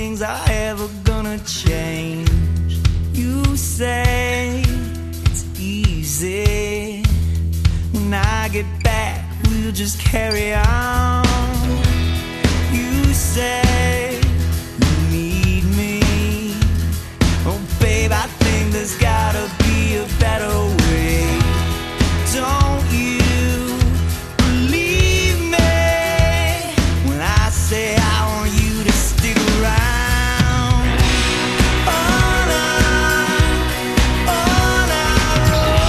things are ever gonna change. You say it's easy. When I get back, we'll just carry on. You say you need me. Oh babe, I think there's gotta be a better way. Don't you believe me when I say I want you to stick around? On our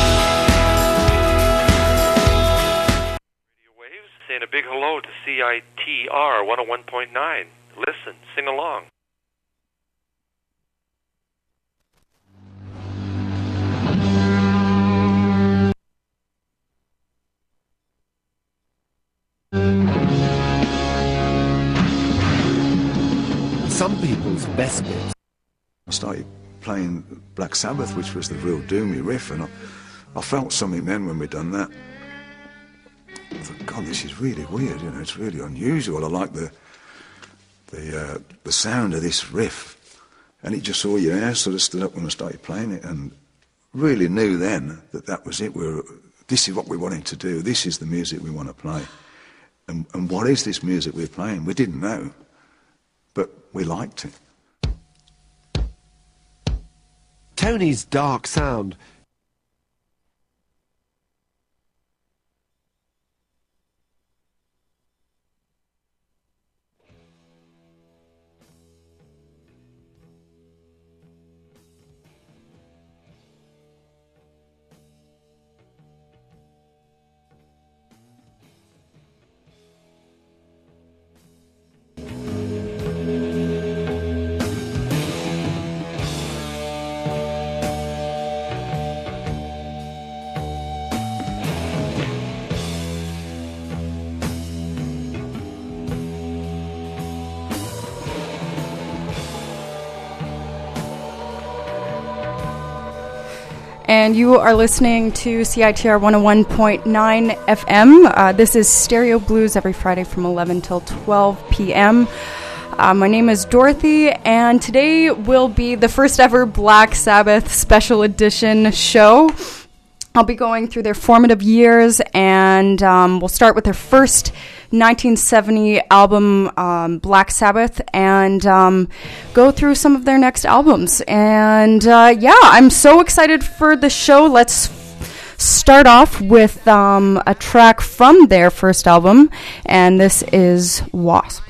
road. Radio Waves saying a big hello to CITR 101.9. Listen, sing along. Some people's best bits. I started playing Black Sabbath, which was the real doomy riff, and I felt something then when we'd done that. I thought, God, this is really weird, you know, it's really unusual. I like the sound of this riff. And it just, all your hair sort of stood up when I started playing it, and really knew then that that was it. This is what we wanted to do. This is the music we want to play. And what is this music we're playing? We didn't know, but we liked it. Tony's dark sound. And you are listening to CITR 101.9 FM. This is Stereo Blues every Friday from 11 till 12 p.m. My name is Dorothy, and today will be the first ever Black Sabbath special edition show. I'll be going through their formative years, and we'll start with their first 1970 album, Black Sabbath, and go through some of their next albums. And yeah, I'm so excited for the show. Let's start off with a track from their first album, and this is Wasp.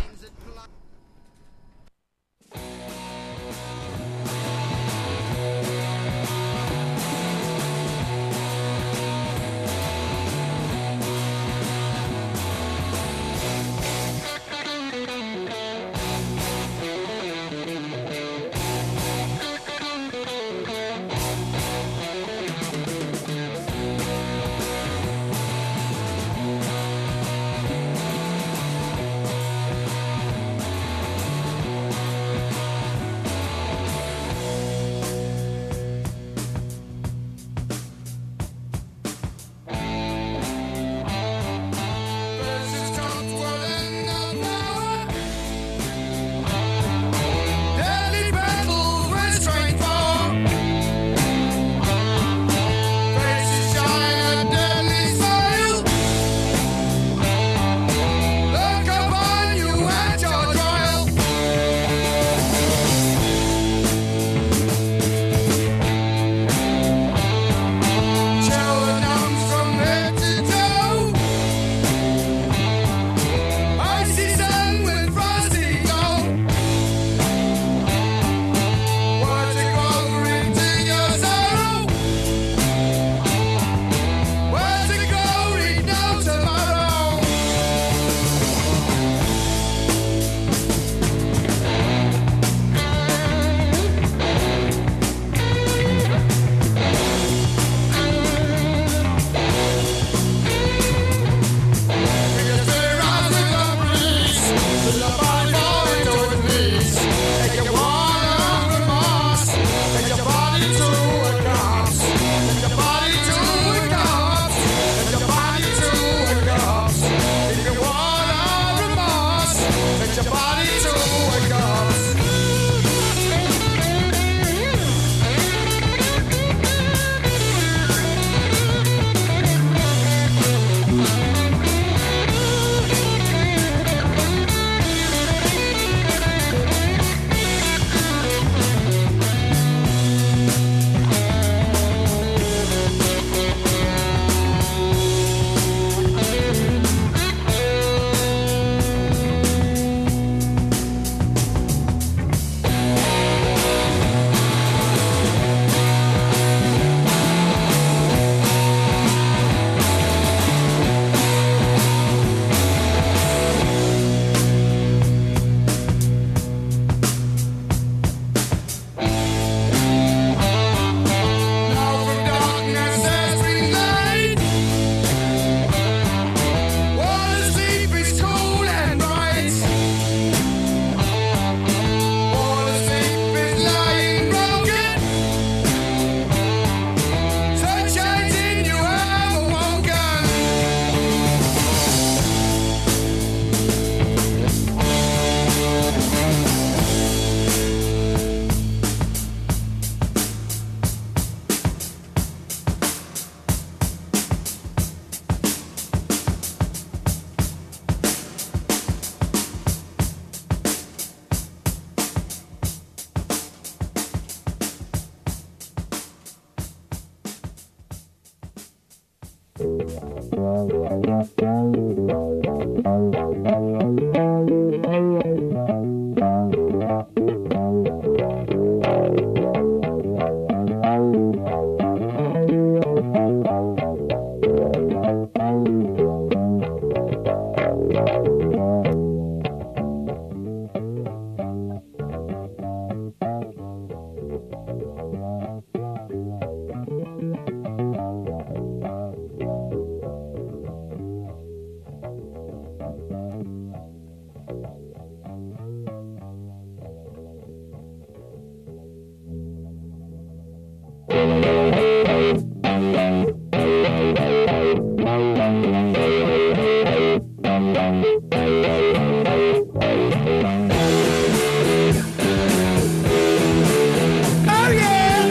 Oh yeah.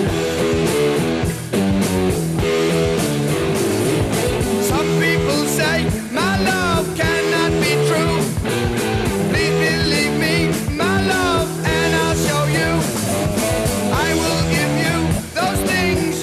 Some people say my love cannot be true. Please believe me, my love, and I'll show you. I will give you those things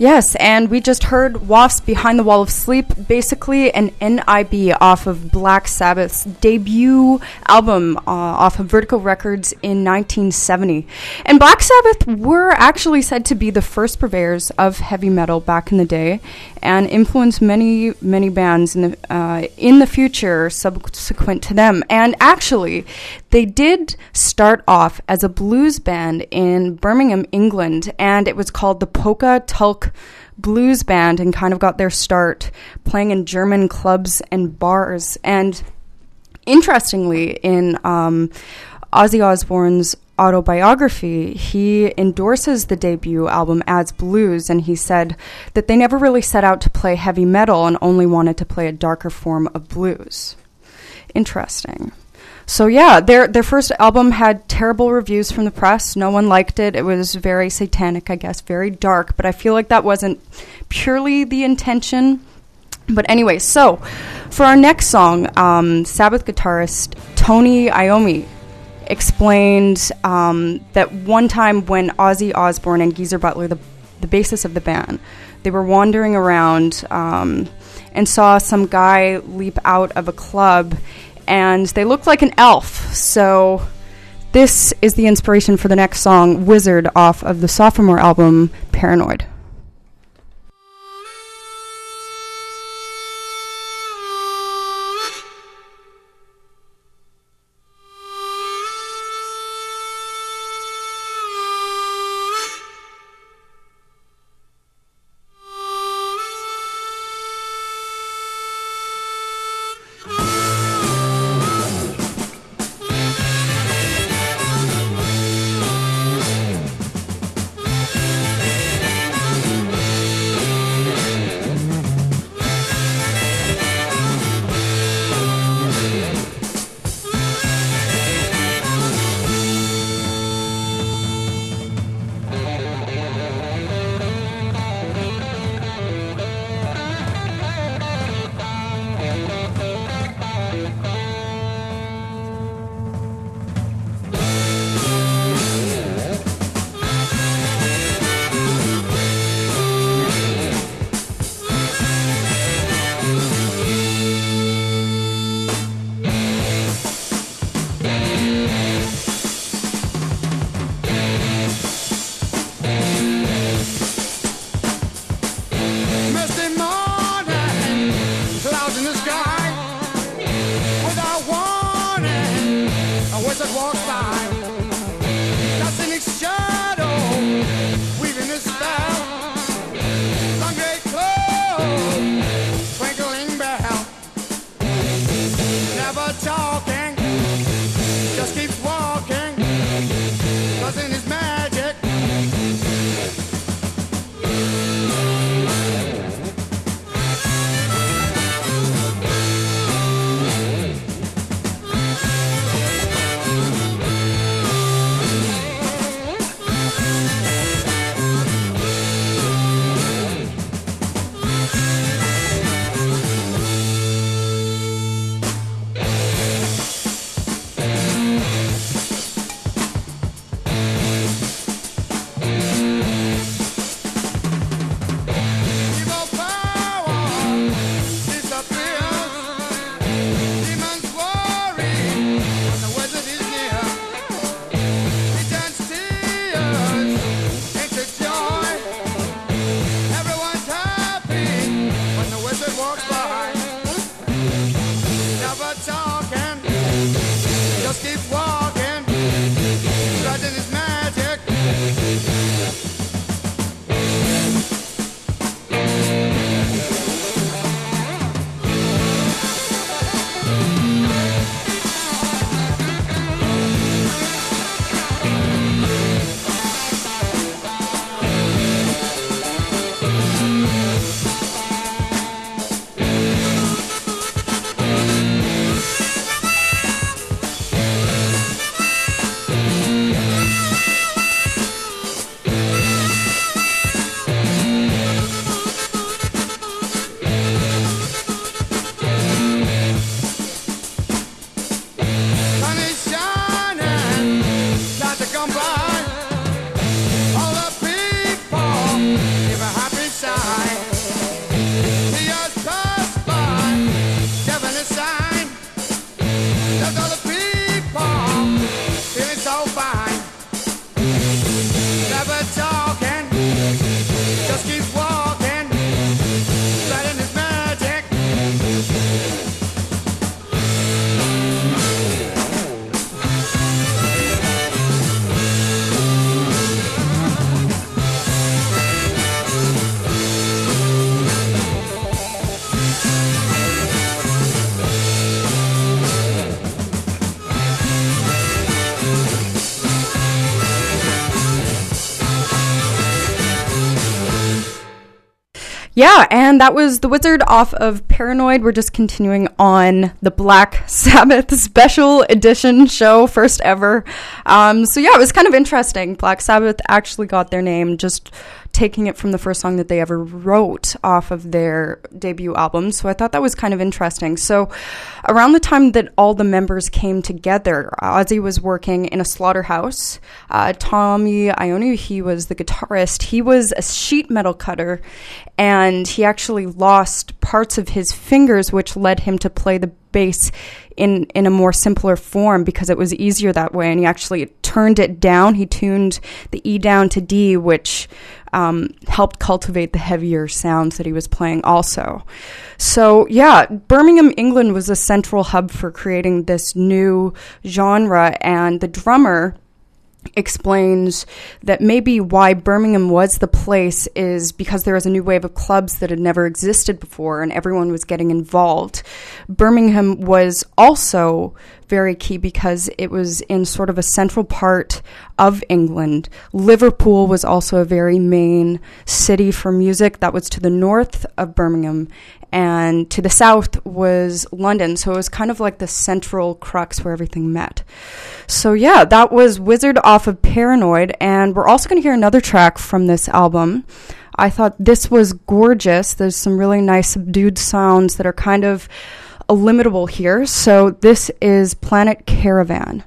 Yes, and we just heard Wafts Behind the Wall of Sleep, basically an NIB off of Black Sabbath's debut album off of Vertigo Records in 1970. And Black Sabbath were actually said to be the first purveyors of heavy metal back in the day and influenced many, many bands in the future subsequent to them. And actually, they did start off as a blues band in Birmingham, England, and it was called the Polka Tulk Blues Band, and kind of got their start playing in German clubs and bars. And interestingly, in Ozzy Osbourne's autobiography, he endorses the debut album as blues, and he said that they never really set out to play heavy metal and only wanted to play a darker form of blues. Interesting. So yeah, their first album had terrible reviews from the press. No one liked it. It was very satanic, I guess, very dark, but I feel like that wasn't purely the intention. But anyway, so for our next song, Sabbath guitarist Tony Iommi explained that one time when Ozzy Osbourne and Geezer Butler, the bassist of the band, they were wandering around and saw some guy leap out of a club, and they looked like an elf. So this is the inspiration for the next song, Wizard, off of the sophomore album, Paranoid. Yeah, and that was The Wizard off of Paranoid. We're just continuing on the Black Sabbath special edition show, first ever. So yeah, it was kind of interesting. Black Sabbath actually got their name just taking it from the first song that they ever wrote off of their debut album. So I thought that was kind of interesting. So around the time that all the members came together, Ozzy was working in a slaughterhouse. Tommy Iommi, he was the guitarist. He was a sheet metal cutter, and he actually lost parts of his fingers, which led him to play the bass in a more simpler form because it was easier that way. And he actually turned it down. He tuned the E down to D, which helped cultivate the heavier sounds that he was playing also. So yeah, Birmingham, England was a central hub for creating this new genre, and the drummer explains that maybe why Birmingham was the place is because there was a new wave of clubs that had never existed before and everyone was getting involved. Birmingham was also very key because it was in sort of a central part of England. Liverpool was also a very main city for music. That was to the north of Birmingham, and to the south was London. So it was kind of like the central crux where everything met. So yeah, that was Wizard off of Paranoid, and we're also going to hear another track from this album. I thought this was gorgeous. There's some really nice subdued sounds that are kind of illimitable here. So this is Planet Caravan.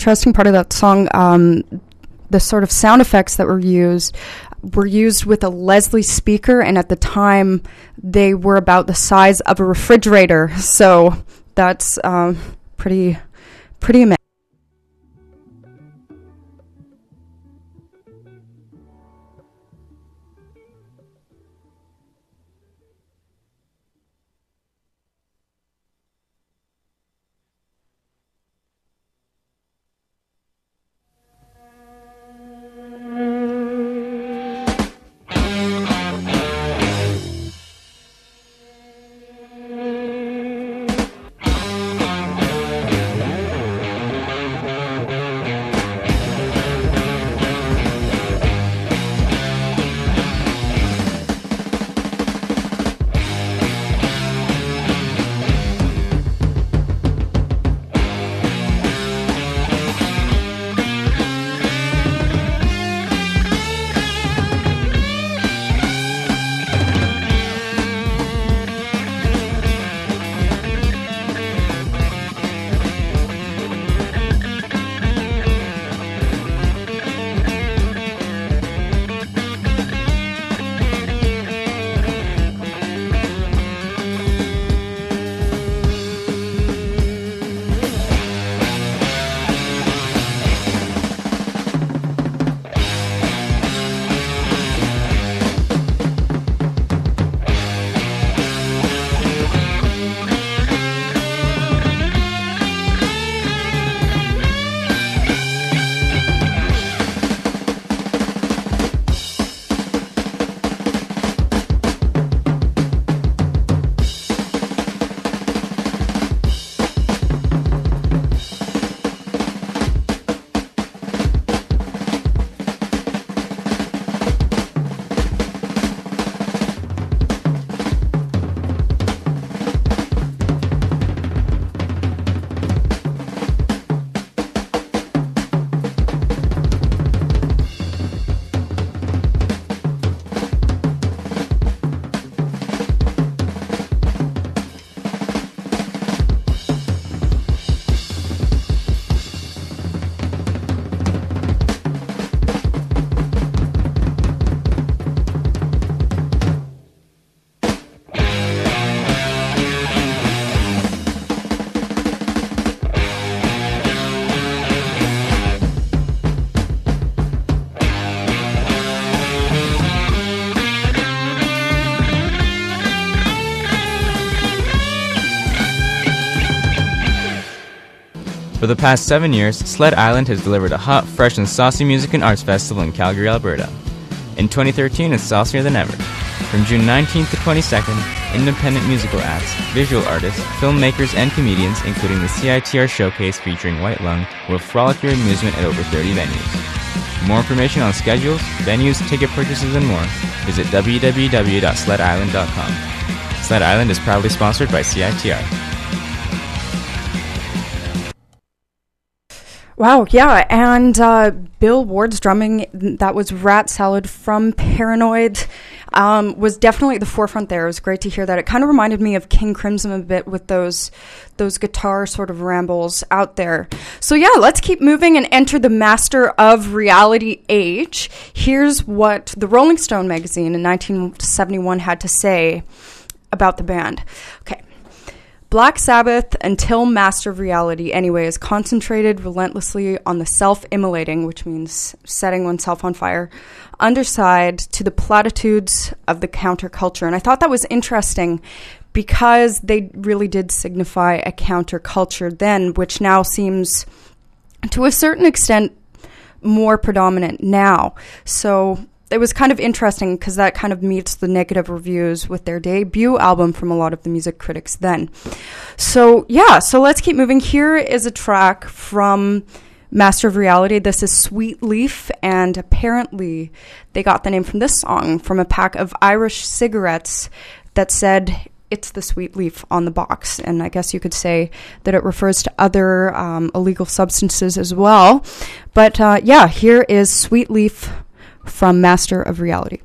interesting part of that song, the sort of sound effects that were used with a Leslie speaker, and at the time they were about the size of a refrigerator. So that's pretty amazing. For the past 7 years, Sled Island has delivered a hot, fresh, and saucy music and arts festival in Calgary, Alberta. In 2013, it's saucier than ever. From June 19th to 22nd, independent musical acts, visual artists, filmmakers, and comedians, including the CITR Showcase featuring White Lung, will frolic your amusement at over 30 venues. For more information on schedules, venues, ticket purchases, and more, visit www.sledisland.com. Sled Island is proudly sponsored by CITR. Wow, yeah, and Bill Ward's drumming, that was Rat Salad from Paranoid, was definitely at the forefront there. It was great to hear that. It kind of reminded me of King Crimson a bit with those guitar sort of rambles out there. So yeah, let's keep moving and enter the Master of Reality age. Here's what the Rolling Stone magazine in 1971 had to say about the band. Okay. Black Sabbath, until Master of Reality anyway, is concentrated relentlessly on the self-immolating, which means setting oneself on fire, underside to the platitudes of the counterculture. And I thought that was interesting because they really did signify a counterculture then, which now seems to a certain extent more predominant now. So it was kind of interesting because that kind of meets the negative reviews with their debut album from a lot of the music critics then. So yeah, so let's keep moving. Here is a track from Master of Reality. This is Sweet Leaf, and apparently they got the name from this song from a pack of Irish cigarettes that said "It's the Sweet Leaf" on the box. And I guess you could say that it refers to other illegal substances as well. But yeah, here is Sweet Leaf from Master of Reality.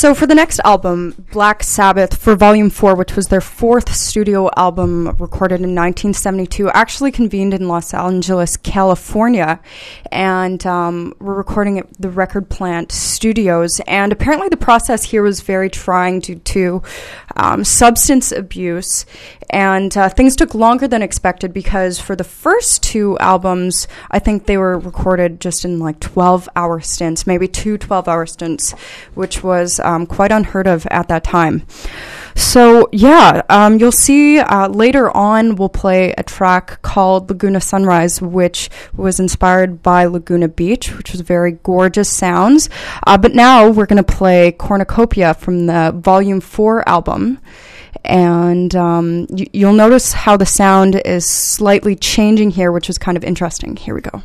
So for the next album, Black Sabbath, for Volume 4, which was their fourth studio album recorded in 1972, actually convened in Los Angeles, California, and were recording at the Record Plant Studios. And apparently the process here was very trying due to substance abuse, and things took longer than expected because for the first two albums, I think they were recorded just in like 12-hour stints, maybe two 12-hour stints, which was quite unheard of at that time. So, yeah, you'll see later on we'll play a track called Laguna Sunrise, which was inspired by Laguna Beach, which was very gorgeous sounds. But now we're going to play Cornucopia from the Volume 4 album. And you'll notice how the sound is slightly changing here, which is kind of interesting. Here we go.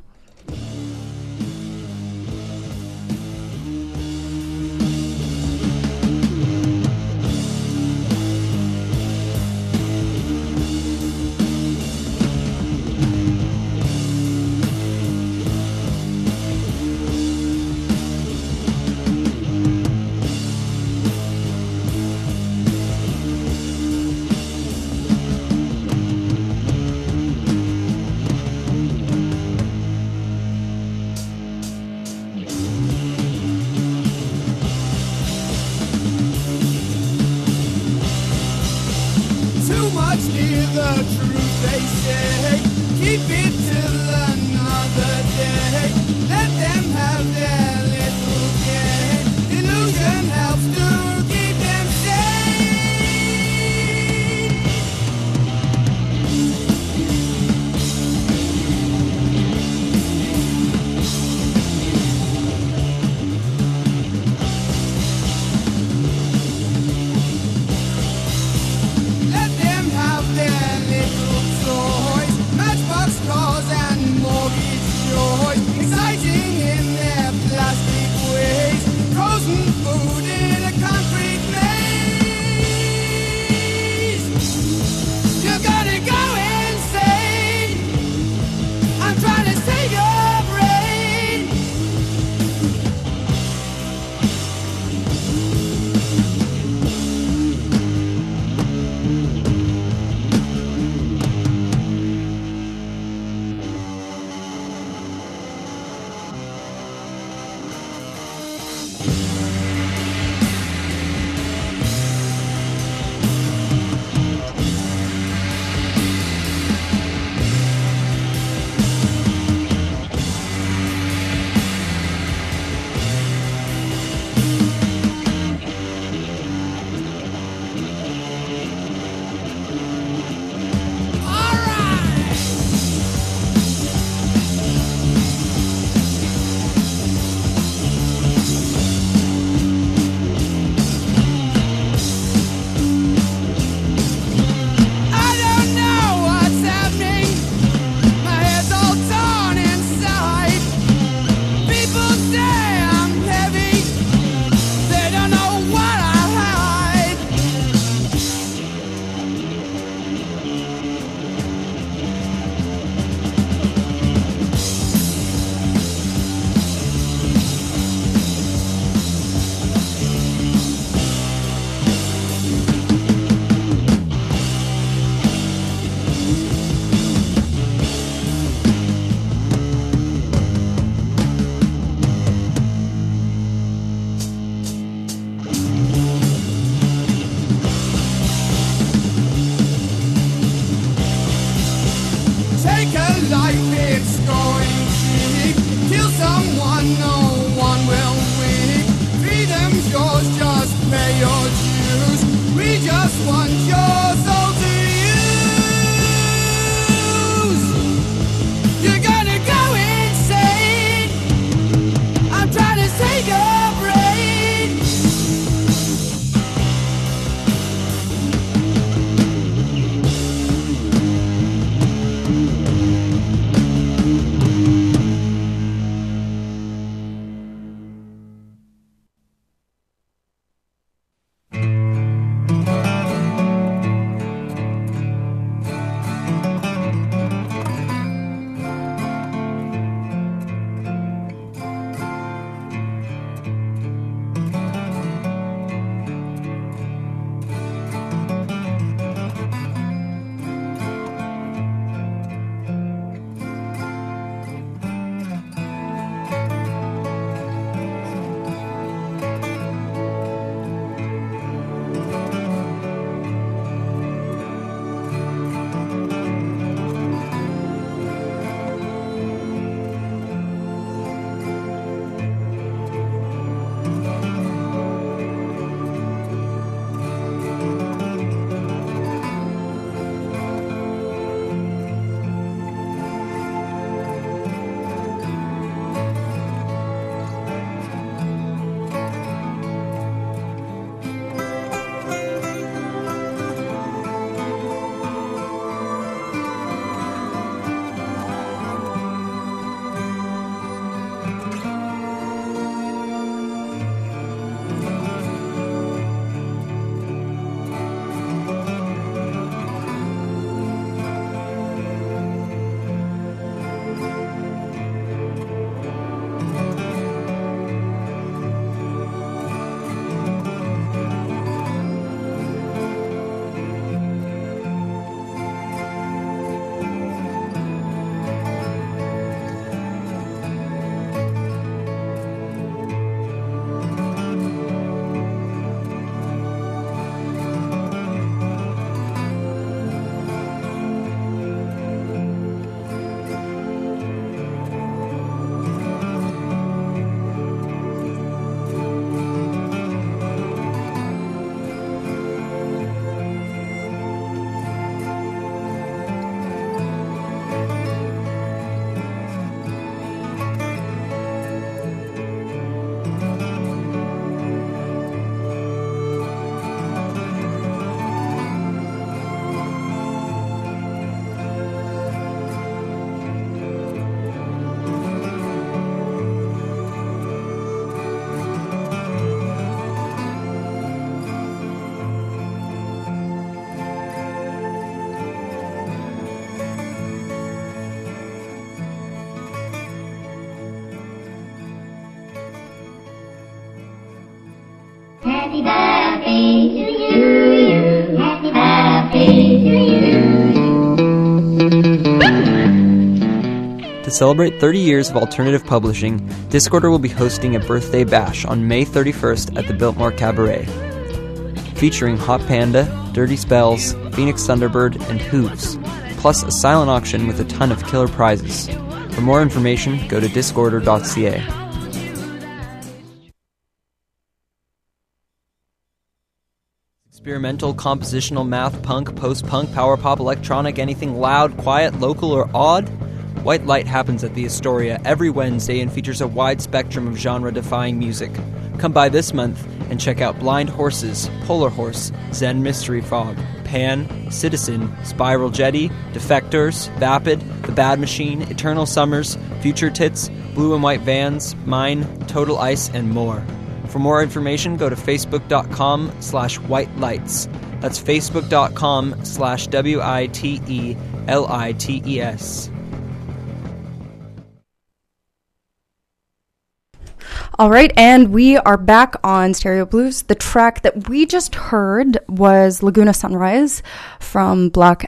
Happy birthday to you. Happy birthday to you. To celebrate 30 years of alternative publishing, Discorder will be hosting a birthday bash on May 31st at the Biltmore Cabaret. Featuring Hot Panda, Dirty Spells, Phoenix Thunderbird, and Hooves, plus a silent auction with a ton of killer prizes. For more information, go to discorder.ca. Experimental, compositional, math, punk, post-punk, power pop, electronic, anything loud, quiet, local, or odd? White Light happens at the Astoria every Wednesday and features a wide spectrum of genre-defying music. Come by this month and check out Blind Horses, Polar Horse, Zen Mystery Fog, Pan, Citizen, Spiral Jetty, Defectors, Vapid, The Bad Machine, Eternal Summers, Future Tits, Blue and White Vans, Mine, Total Ice, and more. For more information, go to facebook.com/whitelights. That's facebook.com/WITELITES. All right, and we are back on Stereo Blues. The track that we just heard was Laguna Sunrise from Black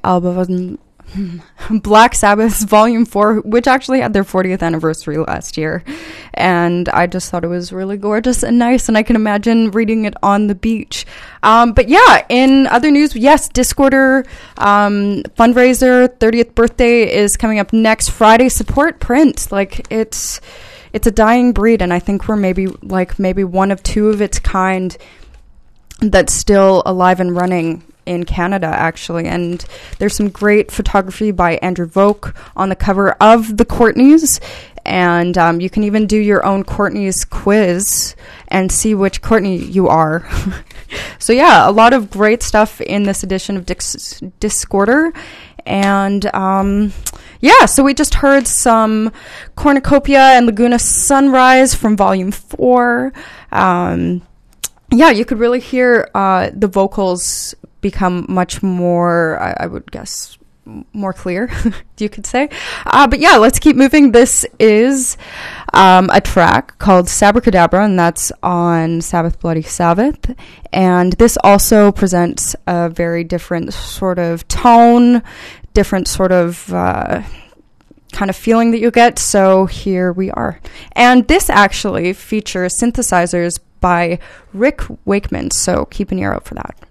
Sabbath's Volume 4, which actually had their 40th anniversary last year. And I just thought it was really gorgeous and nice, and I can imagine reading it on the beach. But yeah, in other news, yes, Discorder fundraiser, 30th birthday is coming up next Friday. Support print. Like, it's a dying breed, and I think we're maybe one of two of its kind that's still alive and running in Canada, actually. And there's some great photography by Andrew Vogt on the cover of the Courtneys, and you can even do your own Courtneys quiz and see which Courtney you are. So yeah, a lot of great stuff in this edition of Discorder. And yeah, so we just heard some Cornucopia and Laguna Sunrise from Volume 4. Yeah, you could really hear the vocals become much more, I would guess, more clear, you could say. But yeah, let's keep moving. This is a track called Sabracadabra, and that's on Sabbath Bloody Sabbath. And this also presents a very different sort of tone, different sort of kind of feeling that you get. So here we are. And this actually features synthesizers by Rick Wakeman, so keep an ear out for that.